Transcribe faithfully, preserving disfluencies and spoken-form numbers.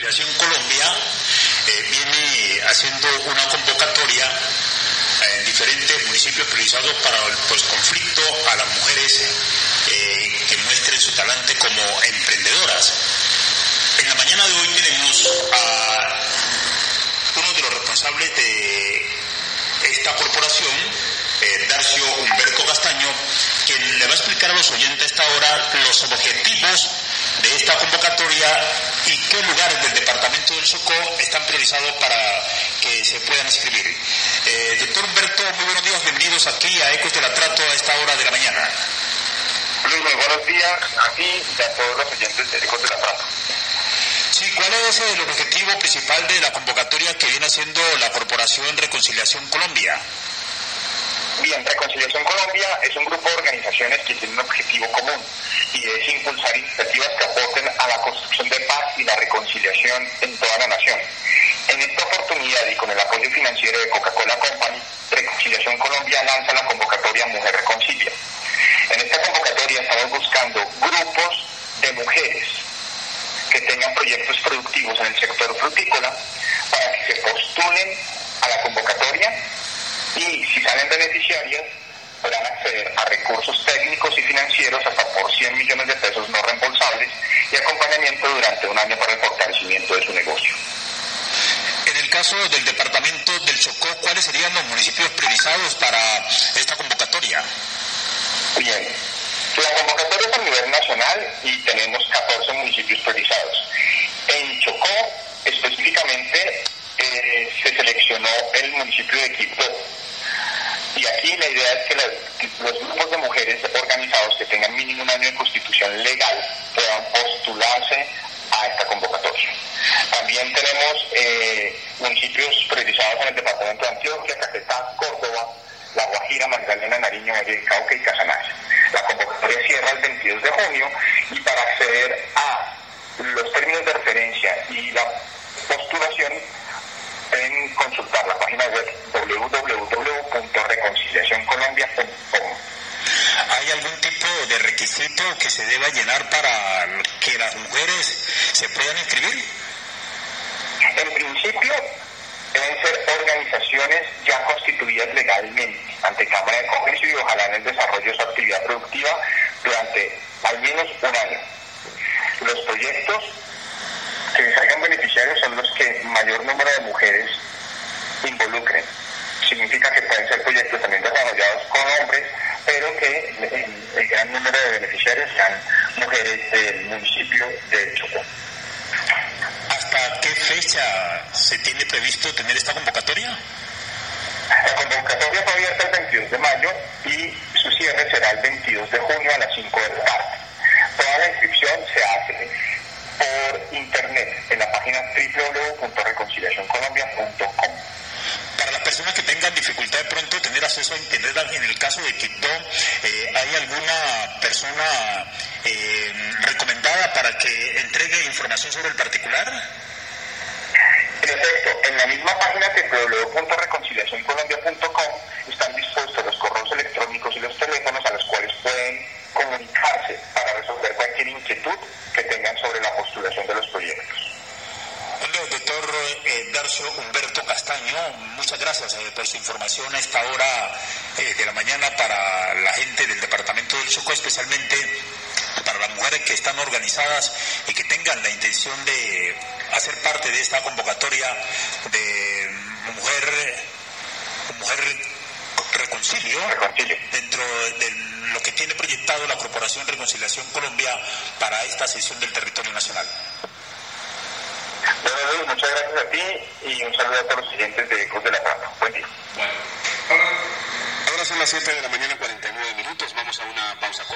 Reconciliación Colombia eh, viene haciendo una convocatoria en diferentes municipios priorizados para el pues, conflicto a las mujeres eh, que muestren su talante como emprendedoras. En la mañana de hoy tenemos a uno de los responsables de esta corporación, eh, Darcio Humberto Castaño, quien le va a explicar a los oyentes a esta hora los objetivos de esta convocatoria y qué lugares del departamento del Chocó están priorizados para que se puedan inscribir. Eh, doctor Humberto, muy buenos días, bienvenidos aquí a Ecos del Atrato a esta hora de la mañana. Luis, muy buenos días a ti y a todos los oyentes de Ecos del Atrato. Sí, ¿cuál es el objetivo principal de la convocatoria que viene haciendo la Corporación Reconciliación Colombia? Bien, Reconciliación Colombia es un grupo de organizaciones que tiene un objetivo común y es impulsar iniciativas que aporten a la construcción de paz y la reconciliación en toda la nación. En esta oportunidad y con el apoyo financiero de Coca-Cola Company, Reconciliación Colombia lanza la convocatoria Mujer Reconcilia. En esta convocatoria estamos buscando grupos de mujeres que tengan proyectos productivos en el sector frutícola para que se postulen a la convocatoria y si salen beneficiarias podrán acceder a recursos técnicos y financieros hasta por cien millones de pesos no reembolsables y acompañamiento durante un año para el fortalecimiento de su negocio. En el caso del departamento del Chocó, ¿cuáles serían los municipios priorizados para esta convocatoria? Bien, la convocatoria es a nivel nacional y tenemos catorce municipios priorizados. En Chocó, específicamente, eh, se seleccionó el municipio de Quibdó. Y aquí la idea es que las, los grupos de mujeres organizados que tengan mínimo un año de constitución legal puedan postularse a esta convocatoria. También tenemos eh, municipios priorizados en el departamento de Antioquia, Caquetá, Córdoba, La Guajira, Magdalena, Nariño, Valle del Cauca y Casanare. La convocatoria cierra el veintidós de junio y para acceder a los términos de referencia y la postulación pueden consultar la página web doble u doble u doble u punto reconciliación colombia punto com. ¿Hay algún tipo de requisito que se deba llenar para que las mujeres se puedan inscribir? En principio, deben ser organizaciones ya constituidas legalmente ante Cámara de Comercio y ojalá en el desarrollo de su actividad productiva durante al menos un año. Los proyectos que salgan beneficiarios son los que mayor número de mujeres involucren. Significa que pueden ser proyectos también desarrollados con hombres, pero que el, el gran número de beneficiarios sean mujeres del municipio de Chocó. ¿Hasta qué fecha se tiene previsto tener esta convocatoria? La convocatoria fue abierta el veintidós de mayo y su cierre será el veintidós de junio a las cinco de la tarde. Toda la inscripción se hace por internet en la página doble u doble u doble u punto reconciliación colombia punto com. Para las personas que tengan dificultad de pronto tener acceso a internet, en el caso de Quibdó, eh, ¿hay alguna persona eh, recomendada para que entregue información sobre el particular? En efecto, en la misma página doble u doble u doble u punto reconciliación colombia punto com están dispuestos los correos electrónicos y los teléfonos a los cuales pueden comunicarse para resolver cualquier inquietud que tengan sobre la postulación de los proyectos. Hola, doctor eh, Darcio Humberto Castaño, muchas gracias eh, por su información a esta hora eh, de la mañana para la gente del departamento del Chocó, especialmente para las mujeres que están organizadas y que tengan la intención de hacer parte de esta convocatoria de mujer, mujer reconcilio, reconcilio. dentro de lo que tiene proyectado la Corporación Reconciliación Colombia para esta sesión del territorio nacional. Bueno, Luis, muchas gracias a ti y un saludo a todos los siguientes de Ecos del Atrato. Buen día. Bueno, ahora son las siete de la mañana, cuarenta y nueve minutos. Vamos a una pausa.